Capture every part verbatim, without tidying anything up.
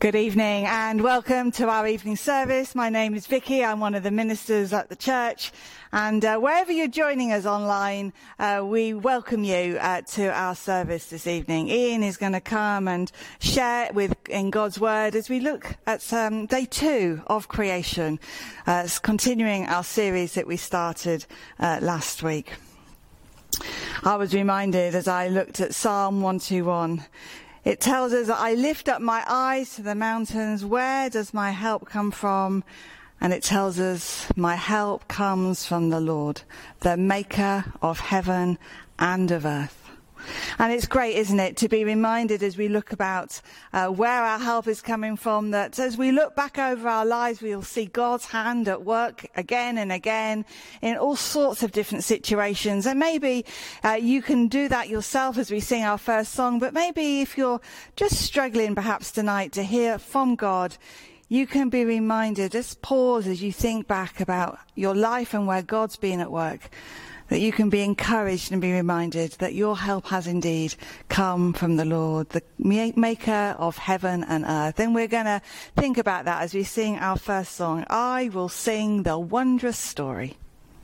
Good evening and welcome to our evening service. My name is Vicky. I'm one of the ministers at the church. And uh, wherever you're joining us online, uh, we welcome you uh, to our service this evening. Ian is going to come and share with in God's Word as we look at um, day two of creation, uh, continuing our series that we started uh, last week. I was reminded as I looked at Psalm one twenty-one. It tells us that I lift up my eyes to the mountains. Where does my help come from? And it tells us my help comes from the Lord, the maker of heaven and of earth. And it's great, isn't it, to be reminded as we look about uh, where our help is coming from, that as we look back over our lives, we'll see God's hand at work again and again in all sorts of different situations. And maybe uh, you can do that yourself as we sing our first song, but maybe if you're just struggling perhaps tonight to hear from God, you can be reminded, just pause as you think back about your life and where God's been at work, that you can be encouraged and be reminded that your help has indeed come from the Lord, the maker of heaven and earth. And we're going to think about that as we sing our first song, I Will Sing the Wondrous Story.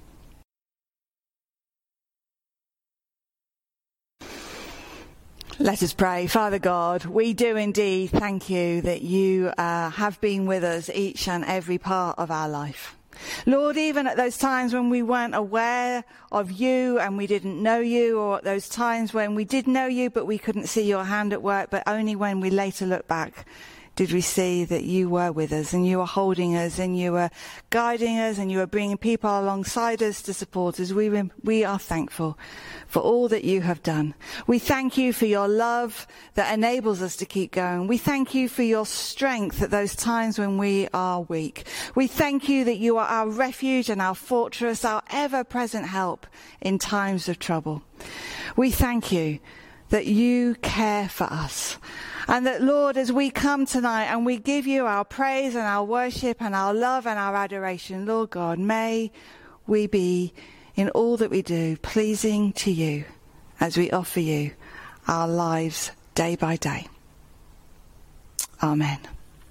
Let us pray. Father God, we do indeed thank you that you uh, have been with us each and every part of our life. Lord, even at those times when we weren't aware of you and we didn't know you, or at those times when we did know you but we couldn't see your hand at work, but only when we later look back did we see that you were with us and you were holding us and you were guiding us and you were bringing people alongside us to support us. We, we are thankful for all that you have done. We thank you for your love that enables us to keep going. We thank you for your strength at those times when we are weak. We thank you that you are our refuge and our fortress, our ever-present help in times of trouble. We thank you that you care for us. And that, Lord, as we come tonight and we give you our praise and our worship and our love and our adoration, Lord God, may we be in all that we do pleasing to you as we offer you our lives day by day. Amen.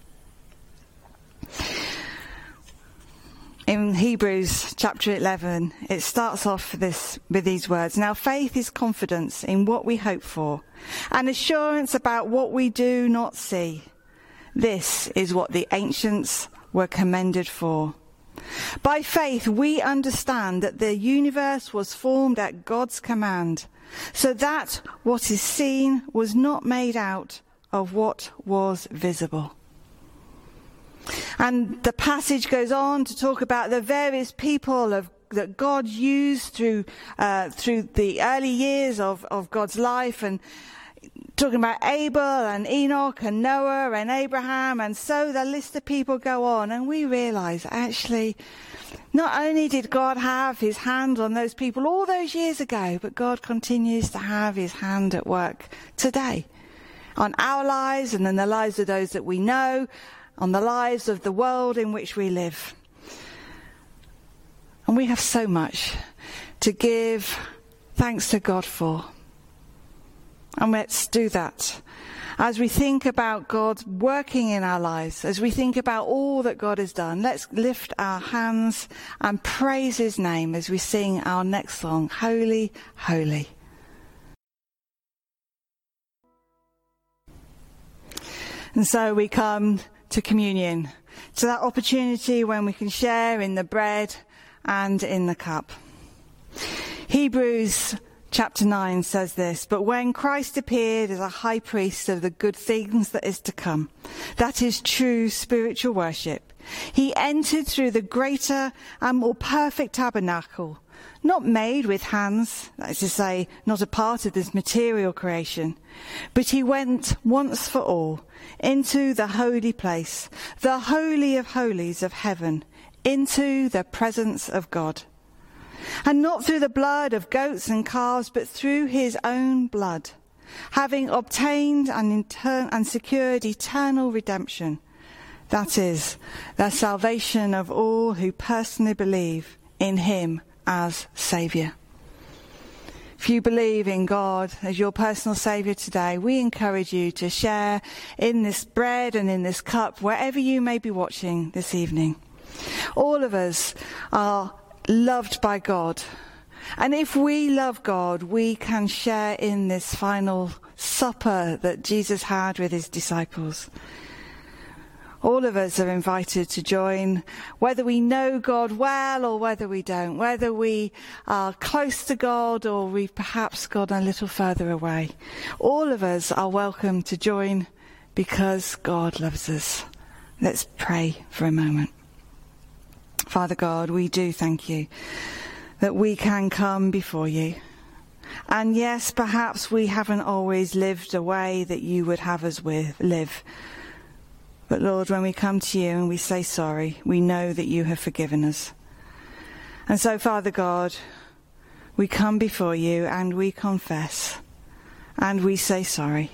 In Hebrews chapter eleven, it starts off this with these words. Now faith is confidence in what we hope for, and assurance about what we do not see. This is what the ancients were commended for. By faith we understand that the universe was formed at God's command, so that what is seen was not made out of what was visible. And the passage goes on to talk about the various people of, that God used through uh, through the early years of, of God's life, and talking about Abel and Enoch and Noah and Abraham, and so the list of people go on. And we realise actually not only did God have his hand on those people all those years ago, but God continues to have his hand at work today on our lives and in the lives of those that we know, on the lives of the world in which we live. And we have so much to give thanks to God for. And let's do that as we think about God working in our lives, as we think about all that God has done. Let's lift our hands and praise his name as we sing our next song, Holy, Holy. And so we come to communion, to that opportunity when we can share in the bread and in the cup. Hebrews chapter nine says this, but when Christ appeared as a high priest of the good things that is to come, that is true spiritual worship, he entered through the greater and more perfect tabernacle, not made with hands, that is to say, not a part of this material creation, but he went once for all into the holy place, the holy of holies of heaven, into the presence of God. And not through the blood of goats and calves, but through his own blood, having obtained and, inter- and secured eternal redemption, that is, the salvation of all who personally believe in him as Saviour. If you believe in God as your personal Saviour today, we encourage you to share in this bread and in this cup wherever you may be watching this evening. All of us are loved by God. And if we love God, we can share in this final supper that Jesus had with his disciples. All of us are invited to join, whether we know God well or whether we don't, whether we are close to God or we've perhaps gone a little further away. All of us are welcome to join because God loves us. Let's pray for a moment. Father God, we do thank you that we can come before you. And yes, perhaps we haven't always lived a way that you would have us with, live. But Lord, when we come to you and we say sorry, we know that you have forgiven us. And so, Father God, we come before you and we confess and we say sorry.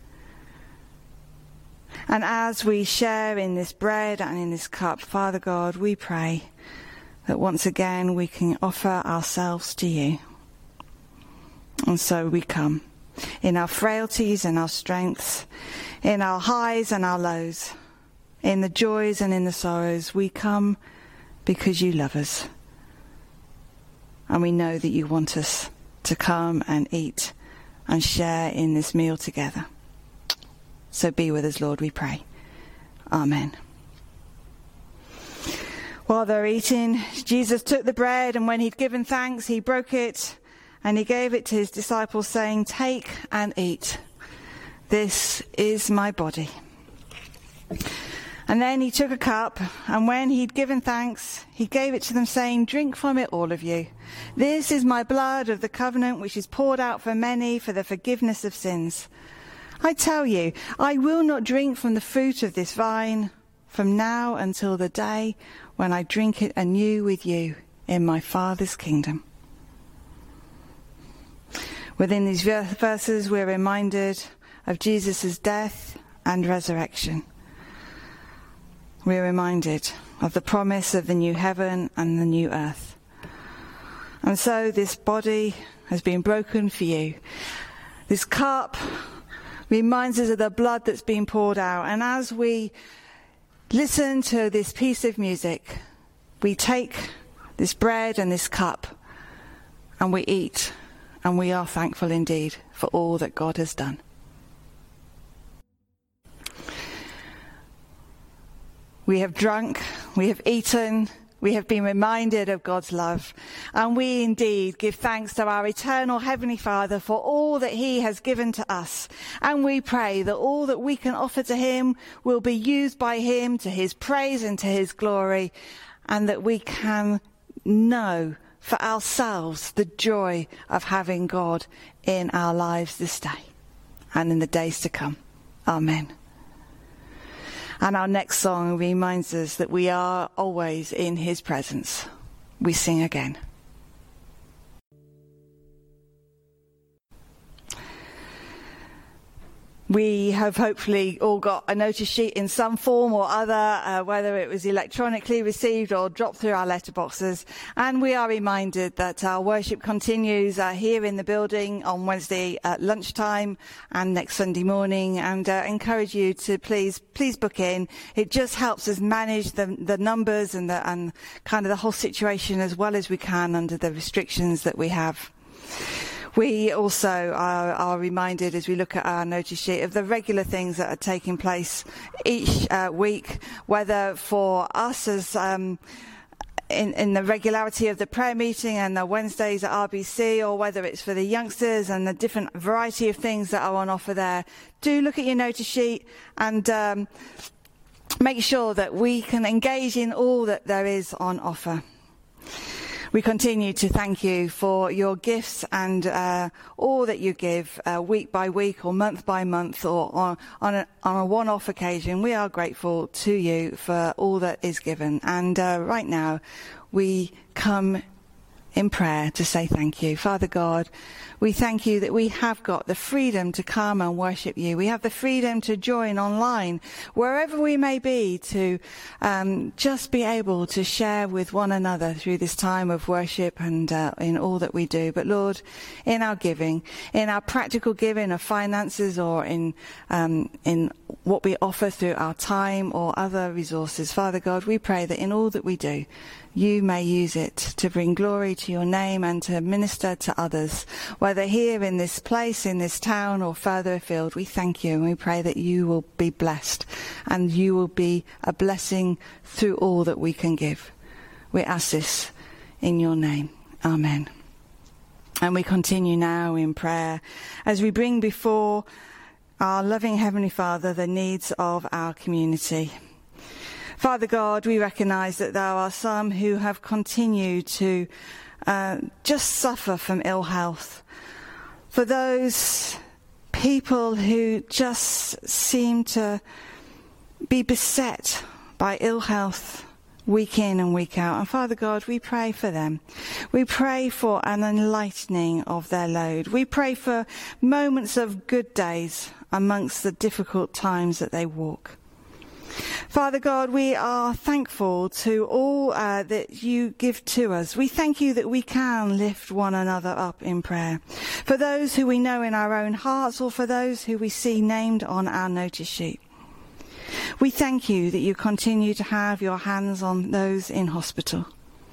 And as we share in this bread and in this cup, Father God, we pray that once again we can offer ourselves to you. And so we come in our frailties and our strengths, in our highs and our lows, in the joys and in the sorrows. We come because you love us. And we know that you want us to come and eat and share in this meal together. So be with us, Lord, we pray. Amen. While they're eating, Jesus took the bread, and when he'd given thanks, he broke it and he gave it to his disciples, saying, "Take and eat. This is my body." And then he took a cup, and when he'd given thanks, he gave it to them, saying, "Drink from it, all of you. This is my blood of the covenant, which is poured out for many for the forgiveness of sins. I tell you, I will not drink from the fruit of this vine from now until the day when I drink it anew with you in my Father's kingdom." Within these verses, we're reminded of Jesus' death and resurrection. We're reminded of the promise of the new heaven and the new earth. And so this body has been broken for you. This cup reminds us of the blood that's been poured out. And as we listen to this piece of music, we take this bread and this cup and we eat, and we are thankful indeed for all that God has done. We have drunk, we have eaten, we have been reminded of God's love, and we indeed give thanks to our eternal Heavenly Father for all that he has given to us. And we pray that all that we can offer to him will be used by him to his praise and to his glory, and that we can know for ourselves the joy of having God in our lives this day and in the days to come. Amen. And our next song reminds us that we are always in his presence. We sing again. We have hopefully all got a notice sheet in some form or other, uh, whether it was electronically received or dropped through our letterboxes. And we are reminded that our worship continues uh, here in the building on Wednesday at lunchtime and next Sunday morning. And uh, encourage you to please, please book in. It just helps us manage the, the numbers and the, and kind of the whole situation as well as we can under the restrictions that we have. We also are, are reminded as we look at our notice sheet of the regular things that are taking place each uh, week, whether for us as um, in, in the regularity of the prayer meeting and the Wednesdays at R B C, or whether it's for the youngsters and the different variety of things that are on offer there. Do look at your notice sheet and um, make sure that we can engage in all that there is on offer. We continue to thank you for your gifts and uh, all that you give uh, week by week or month by month or on, on, a, on a one-off occasion. We are grateful to you for all that is given. And uh, right now we come in prayer to say thank you. Father God, we thank you that we have got the freedom to come and worship you. We have the freedom to join online, wherever we may be, to um, just be able to share with one another through this time of worship and uh, in all that we do. But Lord, in our giving, in our practical giving of finances, or in um, in what we offer through our time or other resources, Father God, we pray that in all that we do, you may use it to bring glory to your name and to minister to others, whether here in this place, in this town, or further afield. We thank you and we pray that you will be blessed and you will be a blessing through all that we can give. We ask this in your name. Amen. And we continue now in prayer as we bring before our loving Heavenly Father the needs of our community. Father God, we recognise that there are some who have continued to uh, just suffer from ill health. For those people who just seem to be beset by ill health week in and week out. And Father God, we pray for them. We pray for an enlightening of their load. We pray for moments of good days amongst the difficult times that they walk. Father God, we are thankful to all uh, that you give to us. We thank you that we can lift one another up in prayer. For those who we know in our own hearts, or for those who we see named on our notice sheet. We thank you that you continue to have your hands on those in hospital.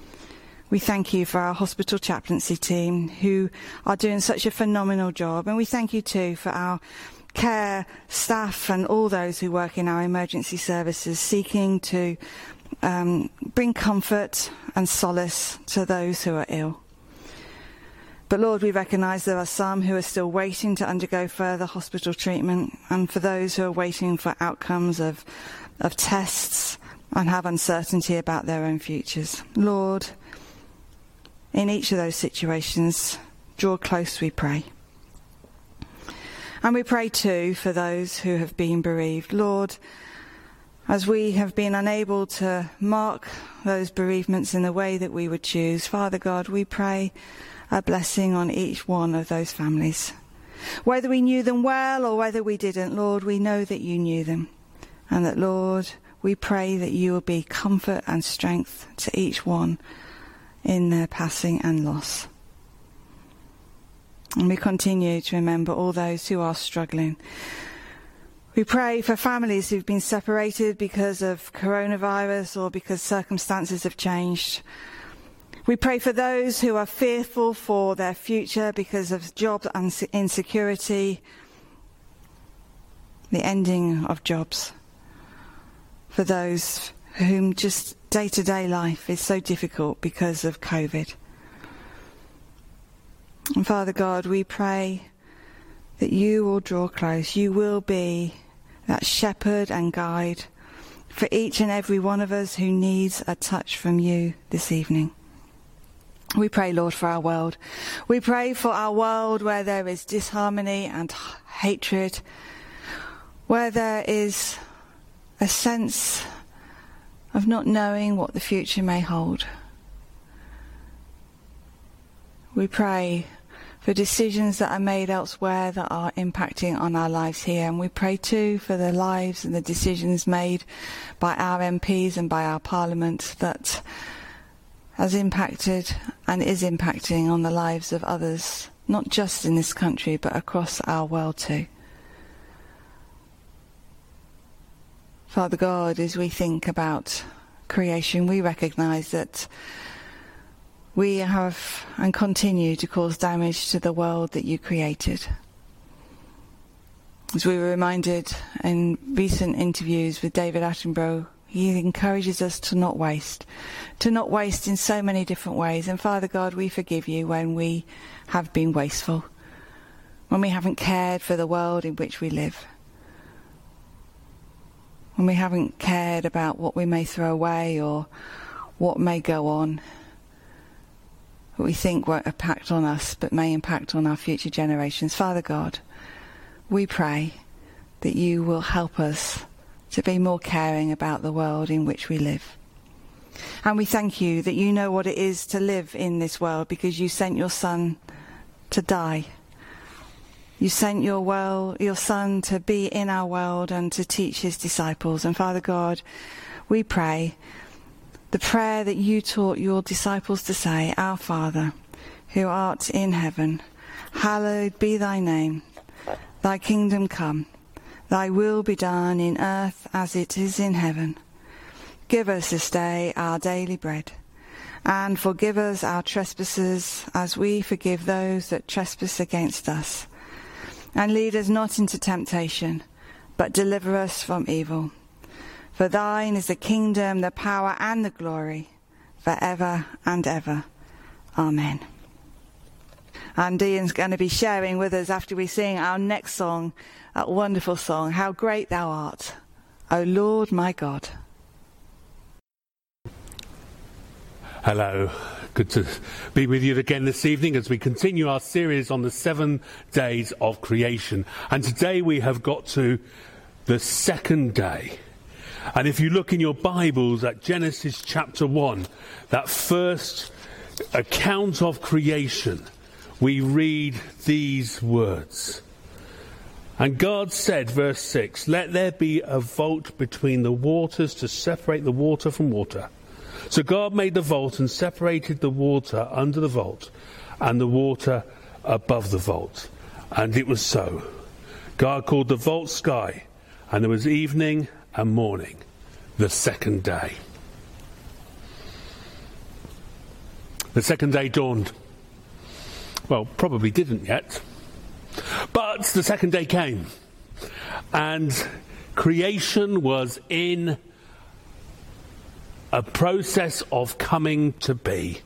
We thank you for our hospital chaplaincy team who are doing such a phenomenal job. And we thank you too for our care staff and all those who work in our emergency services, seeking to um, bring comfort and solace to those who are ill. But Lord, we recognise there are some who are still waiting to undergo further hospital treatment, and for those who are waiting for outcomes of, of tests and have uncertainty about their own futures. Lord, in each of those situations, draw close, we pray. And we pray too for those who have been bereaved. Lord, as we have been unable to mark those bereavements in the way that we would choose, Father God, we pray a blessing on each one of those families. Whether we knew them well or whether we didn't, Lord, we know that you knew them. And that, Lord, we pray that you will be comfort and strength to each one in their passing and loss. And we continue to remember all those who are struggling. We pray for families who've been separated because of coronavirus or because circumstances have changed. We pray for those who are fearful for their future because of job insecurity, the ending of jobs. For those whom just day-to-day life is so difficult because of COVID. And Father God, we pray that you will draw close. You will be that shepherd and guide for each and every one of us who needs a touch from you this evening. We pray, Lord, for our world. We pray for our world where there is disharmony and hatred, where there is a sense of not knowing what the future may hold. We pray for decisions that are made elsewhere that are impacting on our lives here. And we pray too for the lives and the decisions made by our M Ps and by our Parliament that has impacted and is impacting on the lives of others, not just in this country, but across our world too. Father God, as we think about creation, we recognise that we have and continue to cause damage to the world that you created. As we were reminded in recent interviews with David Attenborough, he encourages us to not waste, to not waste in so many different ways. And Father God, we forgive you when we have been wasteful, when we haven't cared for the world in which we live, when we haven't cared about what we may throw away or what may go on, what we think won't impact on us but may impact on our future generations. Father God, we pray that you will help us to be more caring about the world in which we live. And we thank you that you know what it is to live in this world because you sent your Son to die. You sent your world, your Son to be in our world and to teach his disciples. And Father God, we pray the prayer that you taught your disciples to say, Our Father, who art in heaven, hallowed be thy name. Thy kingdom come, thy will be done in earth as it is in heaven. Give us this day our daily bread, and forgive us our trespasses as we forgive those that trespass against us. And lead us not into temptation, but deliver us from evil. For thine is the kingdom, the power and the glory, forever and ever. Amen. And Ian's going to be sharing with us after we sing our next song, that wonderful song, How Great Thou Art, O Lord my God. Hello, good to be with you again this evening as we continue our series on the seven days of creation. And today we have got to the second day. And if you look in your Bibles at Genesis chapter one, that first account of creation, we read these words. And God said, verse six, let there be a vault between the waters to separate the water from water. So God made the vault and separated the water under the vault and the water above the vault. And it was so. God called the vault sky, and there was evening and morning, the second day. The second day dawned. Well, probably didn't yet. But the second day came, and creation was in a process of coming to be.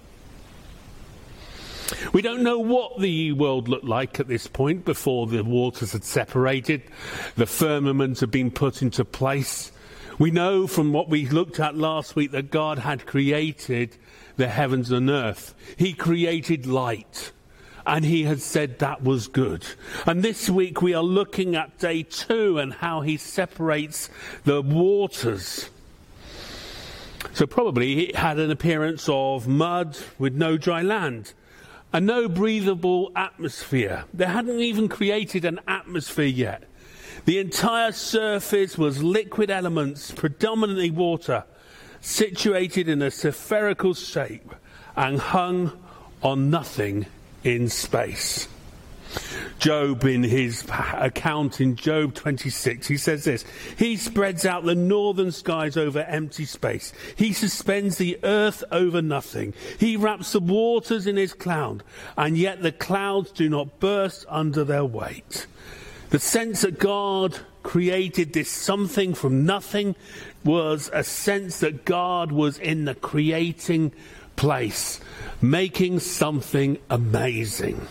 We don't know what the world looked like at this point before the waters had separated, the firmament had been put into place. We know from what we looked at last week that God had created the heavens and earth. He created light, and he had said that was good. And this week we are looking at day two and how he separates the waters. So probably it had an appearance of mud with no dry land and no breathable atmosphere. They hadn't even created an atmosphere yet. The entire surface was liquid elements, predominantly water, situated in a spherical shape and hung on nothing in space. Job, in his account in Job twenty-six, he says this: he spreads out the northern skies over empty space. He suspends the earth over nothing. He wraps the waters in his cloud, and yet the clouds do not burst under their weight. The sense that God created this something from nothing was a sense that God was in the creating place, making something amazing.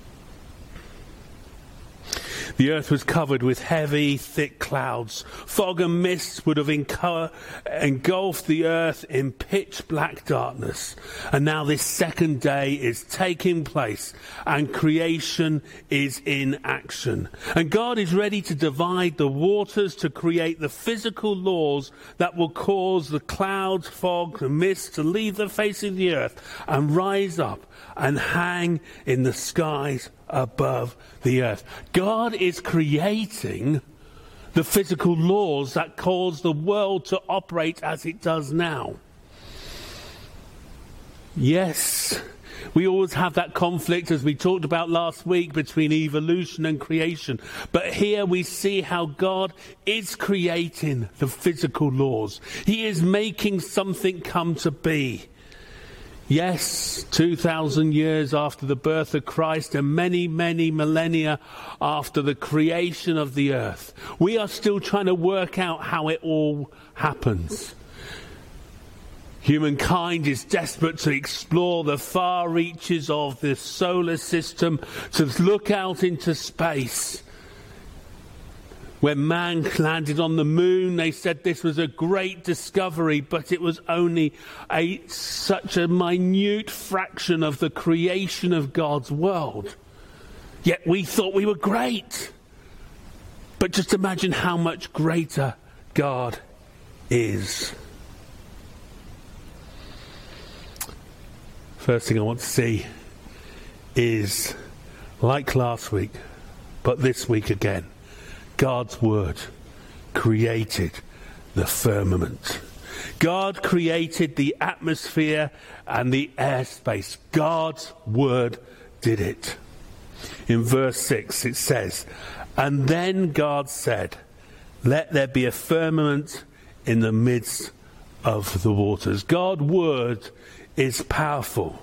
The earth was covered with heavy, thick clouds. Fog and mist would have enco- engulfed the earth in pitch black darkness. And now this second day is taking place, and creation is in action. And God is ready to divide the waters to create the physical laws that will cause the clouds, fog, and mist to leave the face of the earth and rise up and hang in the skies above the earth. God is creating the physical laws that cause the world to operate as it does now. Yes, we always have that conflict, as we talked about last week, between evolution and creation. But here we see how God is creating the physical laws. He is making something come to be. Yes, two thousand years after the birth of Christ and many, many millennia after the creation of the earth, we are still trying to work out how it all happens. Humankind is desperate to explore the far reaches of the solar system, to look out into space. When man landed on the moon, they said this was a great discovery, but it was only a such a minute fraction of the creation of God's world. Yet we thought we were great. But just imagine how much greater God is. First thing I want to see is, like last week, but this week again, God's word created the firmament. God created the atmosphere and the airspace. God's word did it. In verse six it says, "And then God said, let there be a firmament in the midst of the waters." God's word is powerful.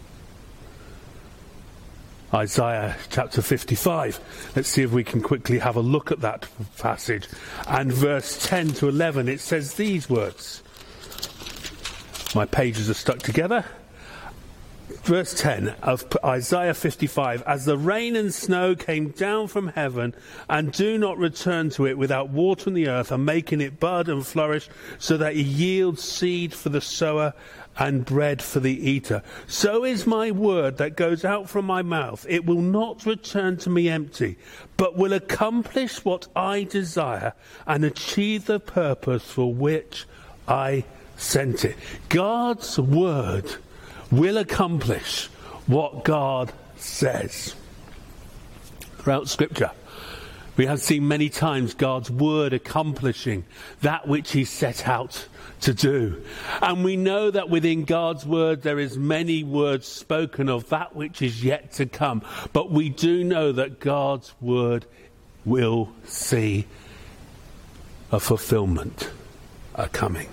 Isaiah chapter fifty-five. Let's see if we can quickly have a look at that passage. And verse ten to eleven, it says these words. My pages are stuck together. Verse ten of Isaiah fifty-five, "As the rain and snow came down from heaven and do not return to it without watering the earth and making it bud and flourish so that it yields seed for the sower and bread for the eater, so is my word that goes out from my mouth. It will not return to me empty, but will accomplish what I desire and achieve the purpose for which I sent it." God's word will accomplish what God says. Throughout Scripture, we have seen many times God's word accomplishing that which he set out to do. And we know that within God's word there is many words spoken of that which is yet to come. But we do know that God's word will see a fulfillment, a coming.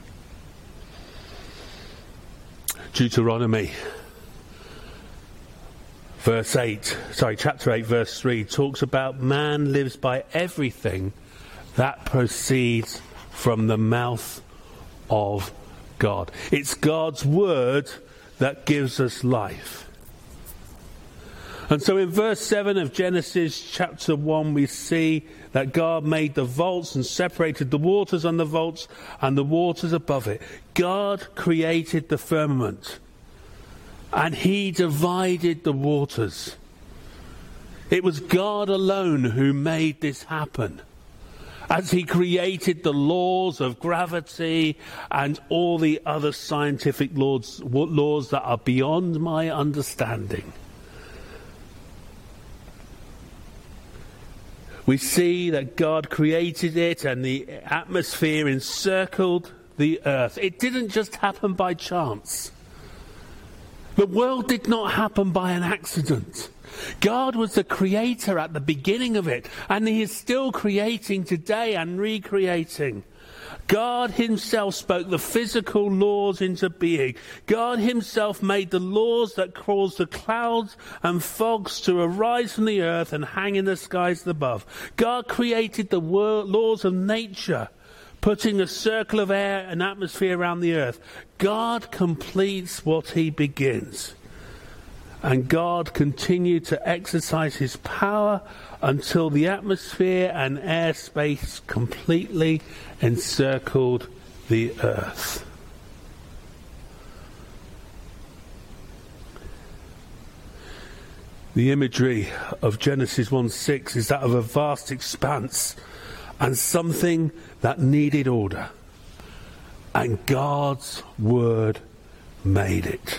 Deuteronomy verse eight, sorry, chapter eight, verse three talks about man lives by everything that proceeds from the mouth of God. It's God's word that gives us life. And so in verse seven of Genesis chapter one, we see that God made the vaults and separated the waters on the vaults and the waters above it. God created the firmament and he divided the waters. It was God alone who made this happen, as he created the laws of gravity and all the other scientific laws, laws that are beyond my understanding. We see that God created it and the atmosphere encircled the earth. It didn't just happen by chance. The world did not happen by an accident. God was the creator at the beginning of it, and he is still creating today and recreating. God himself spoke the physical laws into being. God himself made the laws that caused the clouds and fogs to arise from the earth and hang in the skies above. God created the wor- laws of nature, putting a circle of air and atmosphere around the earth. God completes what he begins. And God continued to exercise his power until the atmosphere and airspace completely encircled the earth. The imagery of Genesis one six is that of a vast expanse and something that needed order. And God's word made it.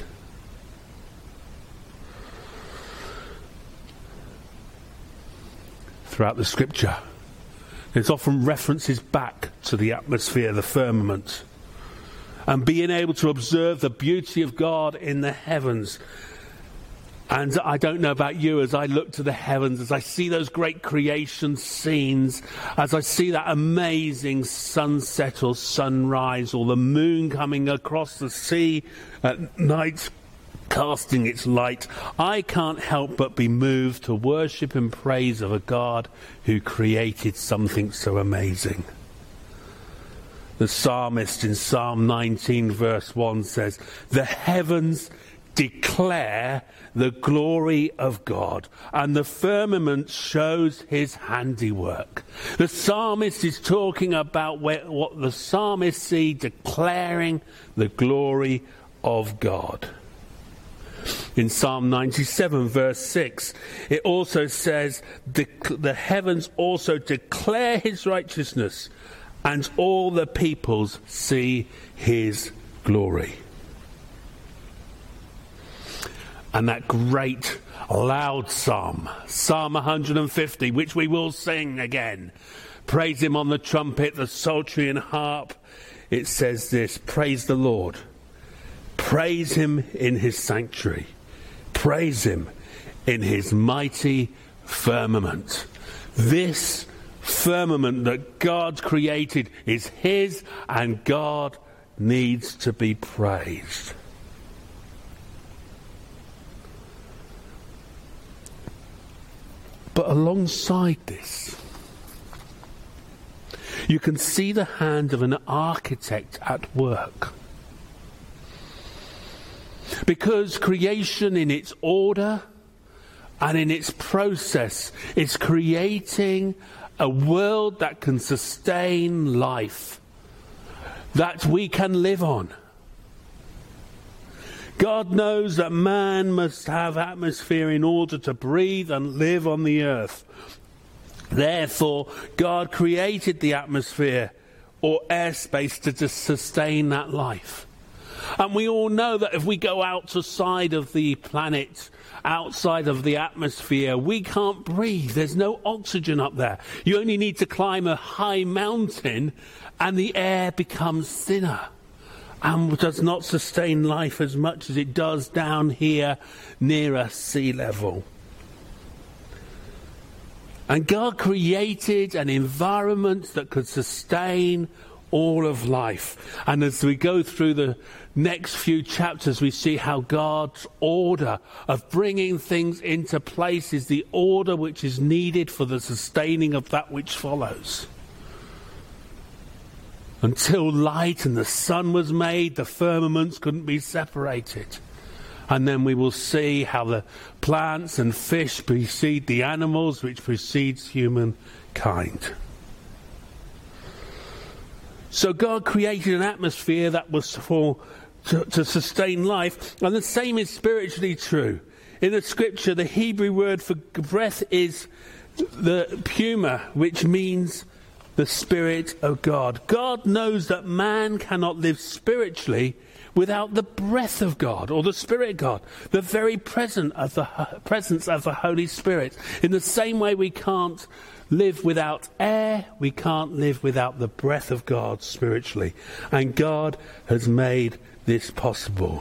Throughout the scripture, there's often references back to the atmosphere, the firmament, and being able to observe the beauty of God in the heavens. And I don't know about you, as I look to the heavens, as I see those great creation scenes, as I see that amazing sunset or sunrise, or the moon coming across the sea at night, casting its light, I can't help but be moved to worship and praise of a God who created something so amazing. The psalmist in Psalm nineteen verse one says, "The heavens declare the glory of God, and the firmament shows his handiwork." The psalmist is talking about where, what the psalmist sees, declaring the glory of God. In Psalm ninety-seven verse six, it also says, the, the heavens also declare his righteousness, and all the peoples see his glory. and that great loud psalm, Psalm one hundred fifty, which we will sing again. Praise him on the trumpet, the psaltery and harp. It says this: praise the Lord. Praise him in his sanctuary. Praise him in his mighty firmament. This firmament that God created is his, and God needs to be praised. But alongside this, you can see the hand of an architect at work. Because creation in its order and in its process is creating a world that can sustain life, that we can live on. God knows that man must have atmosphere in order to breathe and live on the earth. Therefore, God created the atmosphere or airspace to just sustain that life. And we all know that if we go outside of the planet, outside of the atmosphere, we can't breathe. There's no oxygen up there. You only need to climb a high mountain and the air becomes thinner and does not sustain life as much as it does down here nearer sea level. And God created an environment that could sustain all of life. And as we go through the next few chapters, we see how God's order of bringing things into place is the order which is needed for the sustaining of that which follows. Until light and the sun was made, the firmaments couldn't be separated. And then we will see how the plants and fish precede the animals, which precedes humankind. So God created an atmosphere that was for to, to sustain life, and the same is spiritually true. In the scripture, the Hebrew word for breath is the pneuma, which means the Spirit of God. God knows that man cannot live spiritually without the breath of God, or the Spirit of God, the very presence of the presence of the Holy Spirit. In the same way we can't live without air, we can't live without the breath of God spiritually. And God has made this possible.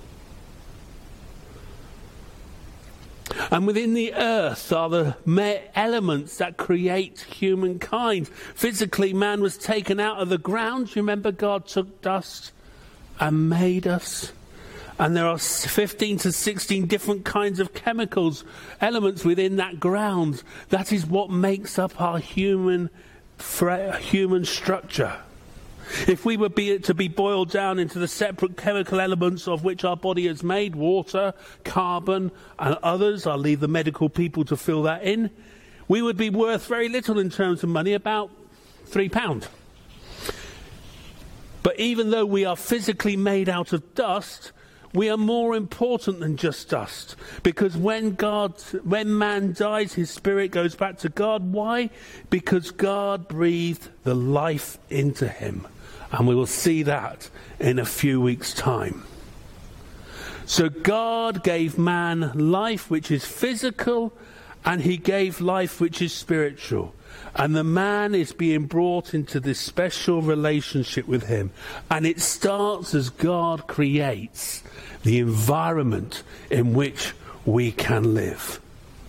And within the earth are the elements that create humankind. Physically, man was taken out of the ground. You remember God took dust and made us. And there are fifteen to sixteen different kinds of chemicals, elements within that ground. That is what makes up our human, human structure. If we were be, to be boiled down into the separate chemical elements of which our body is made, water, carbon, and others, I'll leave the medical people to fill that in, we would be worth very little in terms of money, about three pounds. But even though we are physically made out of dust, we are more important than just dust. Because when God, when man dies, his spirit goes back to God. Why? Because God breathed the life into him. And we will see that in a few weeks' time. So God gave man life which is physical, and he gave life which is spiritual. And the man is being brought into this special relationship with him. And it starts as God creates the environment in which we can live.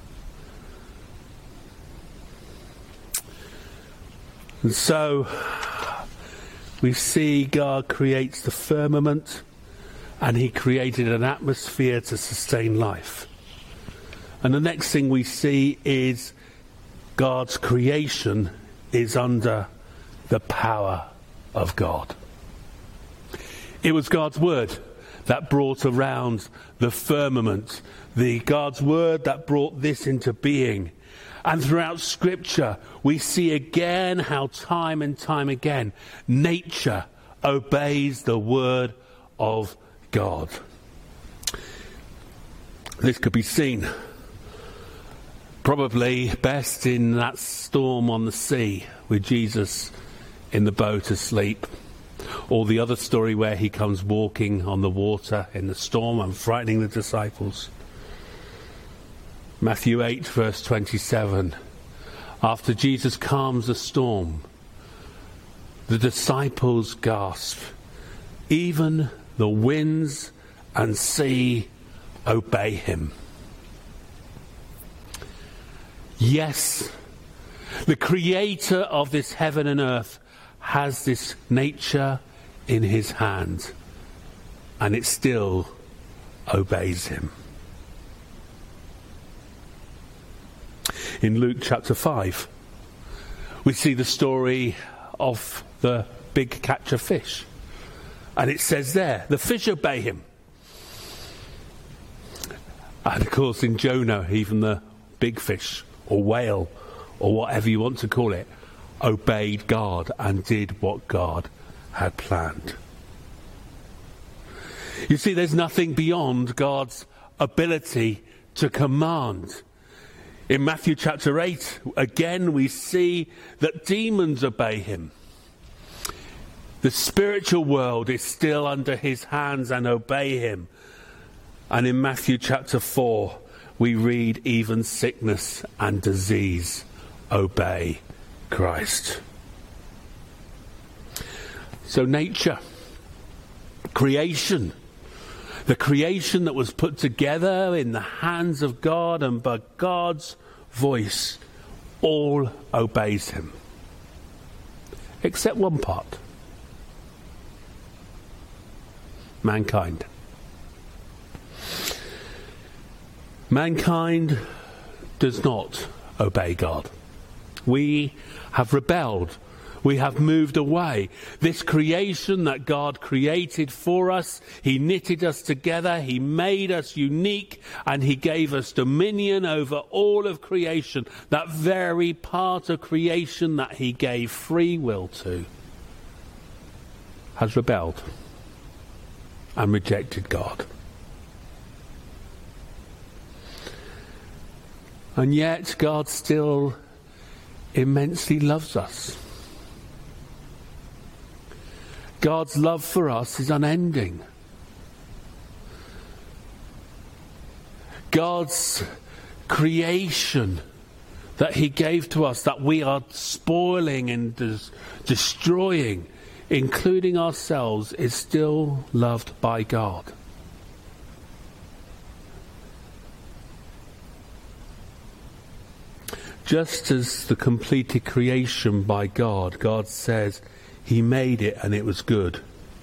And so we see God creates the firmament, and he created an atmosphere to sustain life. And the next thing we see is God's creation is under the power of God. It was God's word that brought around the firmament, the God's word that brought this into being. And throughout Scripture, we see again how time and time again, nature obeys the word of God. This could be seen probably best in that storm on the sea with Jesus in the boat asleep. Or the other story where he comes walking on the water in the storm and frightening the disciples. Matthew eight, verse twenty-seven. After Jesus calms the storm, the disciples gasp. Even the winds and sea obey him. Yes, the creator of this heaven and earth has this nature in his hand, and it still obeys him. In Luke chapter five, we see the story of the big catch of fish. And it says there, the fish obey him. And of course in Jonah, even the big fish or whale or whatever you want to call it, obeyed God and did what God had planned. You see, there's nothing beyond God's ability to command. In Matthew chapter eight, again we see that demons obey him. The spiritual world is still under his hands and obey him. And in Matthew chapter four, we read even sickness and disease obey Christ. So nature, creation, the creation that was put together in the hands of God and by God's voice, all obeys him. Except one part. Mankind. Mankind does not obey God. We have rebelled. We have moved away. This creation that God created for us, he knitted us together, he made us unique, and he gave us dominion over all of creation. That very part of creation that he gave free will to has rebelled and rejected God. And yet God still immensely loves us. God's love for us is unending. God's creation that he gave to us, that we are spoiling and des- destroying, including ourselves, is still loved by God. Just as the completed creation by God, God says he made it and it was good.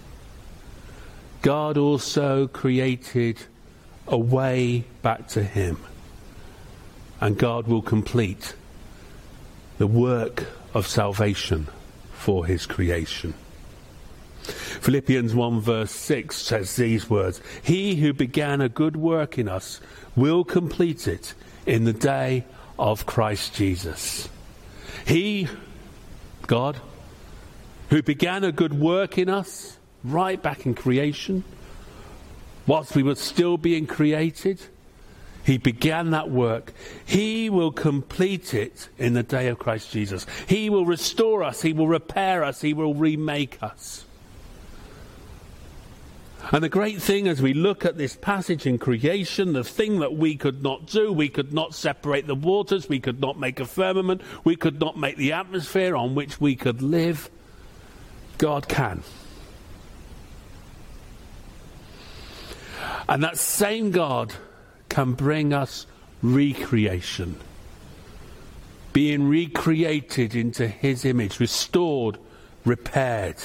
God also created a way back to him. And God will complete the work of salvation for his creation. Philippians one verse six says these words, "He who began a good work in us will complete it in the day of Christ Jesus." He, God, who began a good work in us right back in creation, whilst we were still being created, he began that work. He will complete it in the day of Christ Jesus. He will restore us. He will repair us. He will remake us. And the great thing as we look at this passage in creation, the thing that we could not do, we could not separate the waters, we could not make a firmament, we could not make the atmosphere on which we could live, God can. And that same God can bring us recreation, being recreated into his image, restored, repaired.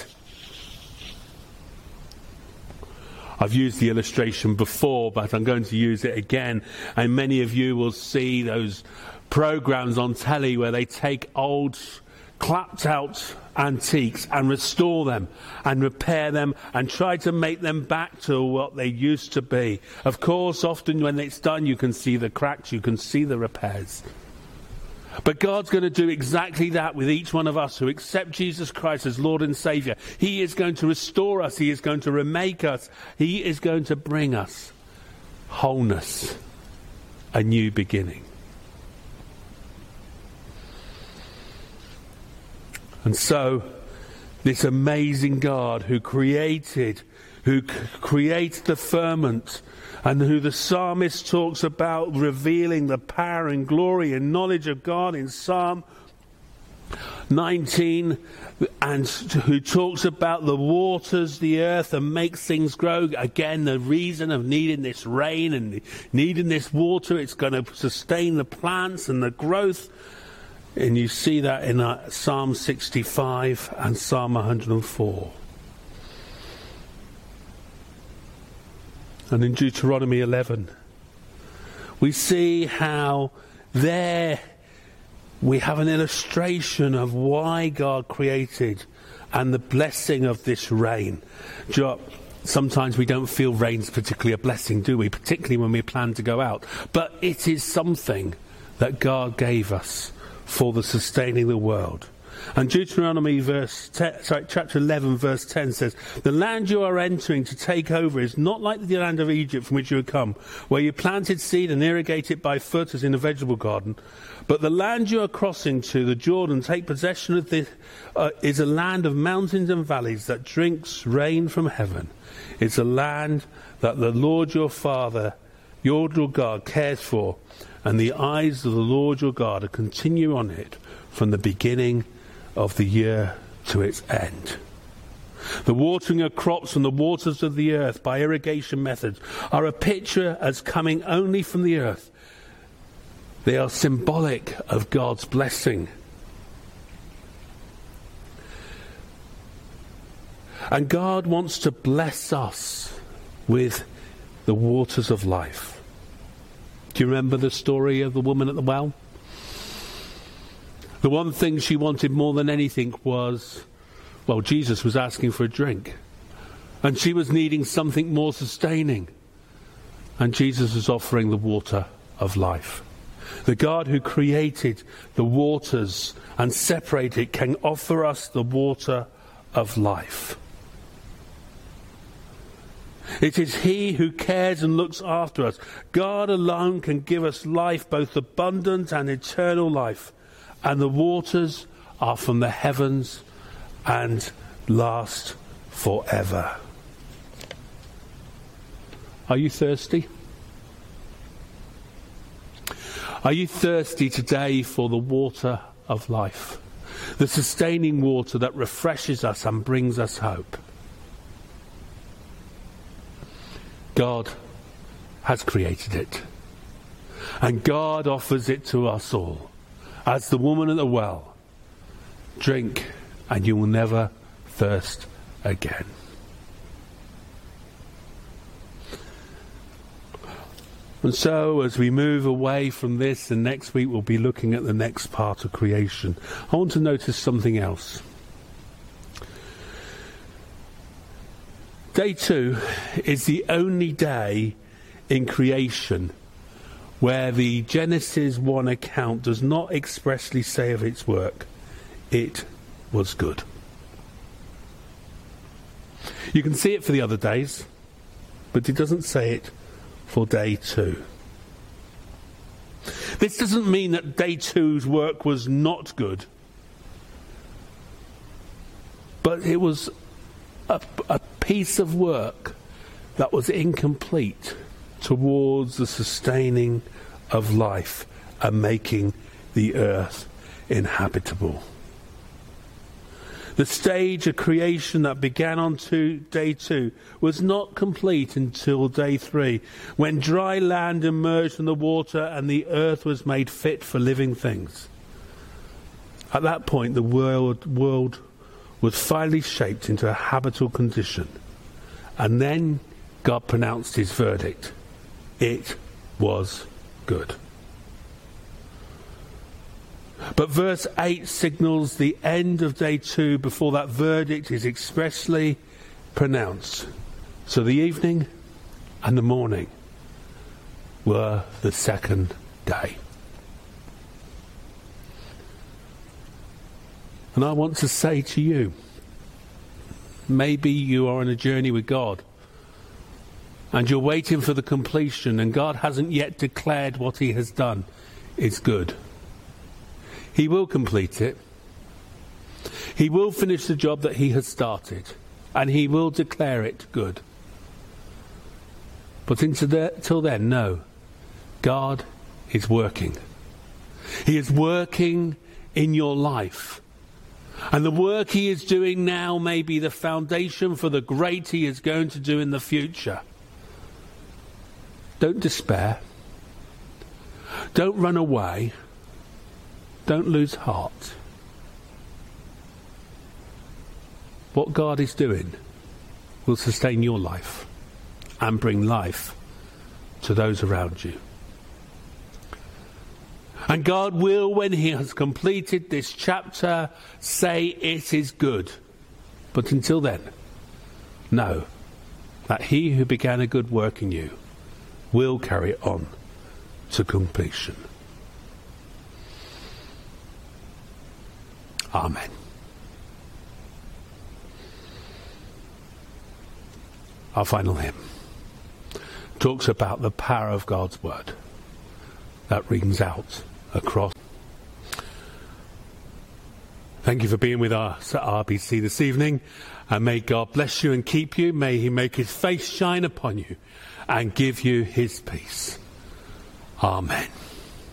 I've used the illustration before, but I'm going to use it again. And many of you will see those programs on telly where they take old, clapped out antiques and restore them and repair them and try to make them back to what they used to be. Of course, often when it's done, you can see the cracks, you can see the repairs. But God's going to do exactly that with each one of us who accept Jesus Christ as Lord and Saviour. He is going to restore us. He is going to remake us. He is going to bring us wholeness, a new beginning. And so, this amazing God who created who c- created the firmament, and who the psalmist talks about revealing the power and glory and knowledge of God in Psalm nineteen, and who talks about the waters, the earth, and makes things grow. Again, the reason of needing this rain and needing this water, it's going to sustain the plants and the growth. And you see that in uh, Psalm sixty-five and Psalm one hundred four. And in Deuteronomy eleven, we see how there we have an illustration of why God created and the blessing of this rain. Sometimes we don't feel rain's particularly a blessing, do we? Particularly when we plan to go out. But it is something that God gave us for the sustaining the world. And Deuteronomy verse ten, sorry, chapter eleven verse ten says, "The land you are entering to take over is not like the land of Egypt from which you have come, where you planted seed and irrigate it by foot as in a vegetable garden. But the land you are crossing to, the Jordan, take possession of this, uh, is a land of mountains and valleys that drinks rain from heaven. It's a land that the Lord your Father, your God, cares for, and the eyes of the Lord your God are continue on it from the beginning of the year to its end." The watering of crops from the waters of the earth by irrigation methods are a picture as coming only from the earth. They are symbolic of God's blessing. And God wants to bless us with the waters of life. Do you remember the story of the woman at the well? The one thing she wanted more than anything was, well, Jesus was asking for a drink. And she was needing something more sustaining. And Jesus was offering the water of life. The God who created the waters and separated can offer us the water of life. It is He who cares and looks after us. God alone can give us life, both abundant and eternal life. And the waters are from the heavens and last forever. Are you thirsty? Are you thirsty today for the water of life? The sustaining water that refreshes us and brings us hope. God has created it. And God offers it to us all. As the woman at the well, drink and you will never thirst again. And so as we move away from this, and next week we'll be looking at the next part of creation, I want to notice something else. Day two is the only day in creation where the Genesis one account does not expressly say of its work, it was good. You can see it for the other days, but it doesn't say it for day two. This doesn't mean that day two's work was not good, but it was a, a piece of work that was incomplete towards the sustaining of life and making the earth inhabitable. The stage of creation that began on two, day two was not complete until day three, when dry land emerged from the water and the earth was made fit for living things. At that point, the world, world was finally shaped into a habitable condition. And then God pronounced his verdict. It was good. But verse eight signals the end of day two before that verdict is expressly pronounced. So the evening and the morning were the second day. And I want to say to you, maybe you are on a journey with God and you're waiting for the completion, and God hasn't yet declared what he has done is good. He will complete it. He will finish the job that he has started, and he will declare it good. But until then, no. God is working. He is working in your life. And the work he is doing now may be the foundation for the great he is going to do in the future. Don't despair. Don't run away. Don't lose heart. What God is doing will sustain your life and bring life to those around you. And God will, when he has completed this chapter, say it is good. But until then, know that he who began a good work in you will carry it on to completion. Amen. Our final hymn talks about the power of God's word that rings out across. Thank you for being with us at R B C this evening, and may God bless you and keep you. May he make his face shine upon you and give you his peace. Amen.